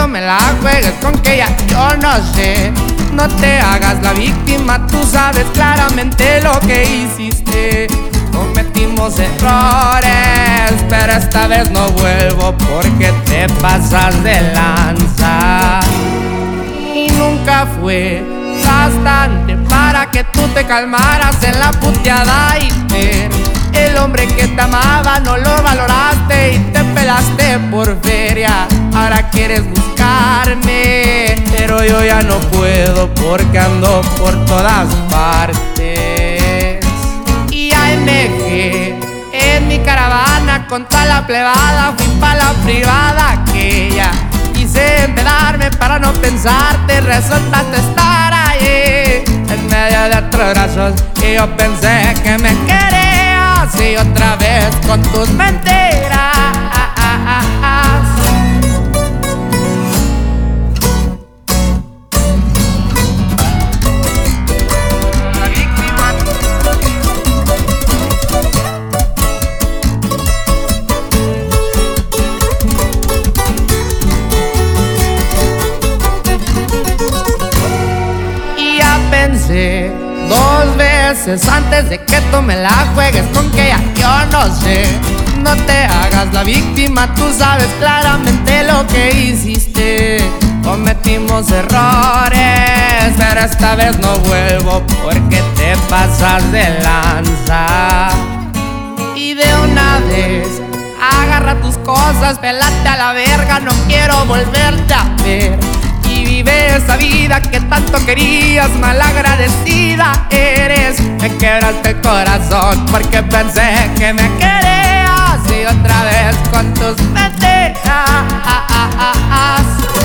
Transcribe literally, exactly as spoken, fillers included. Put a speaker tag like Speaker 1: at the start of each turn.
Speaker 1: me la juegues con que ya yo no sé. No te hagas la víctima, tú sabes claramente lo que hiciste. Cometimos errores, pero esta vez no vuelvo porque te pasas de lanza. Y nunca fue bastante para que tú te calmaras en la puteada y ver. El hombre que te amaba no lo valoraste y te pelaste por feria. Ahora quieres buscarme, pero yo ya no puedo porque ando por todas partes. Y A M G en mi caravana con toda la plebada, fui pa' la privada aquella. Quise empedarme para no pensarte, resultaste estar ahí en medio de otros brazos y yo pensé que me querías y otra vez con tus mentiras. Pensé dos veces antes de que tú me la juegues con que ya yo no sé. No te hagas la víctima, tú sabes claramente lo que hiciste. Cometimos errores, pero esta vez no vuelvo porque te pasas de lanza. Y de una vez agarra tus cosas, pelate a la verga, no quiero volverte a ver. Y vive esa vida que tanto querías, malagradecida eres. Me quebraste el corazón porque pensé que me querías y otra vez con tus mentiras.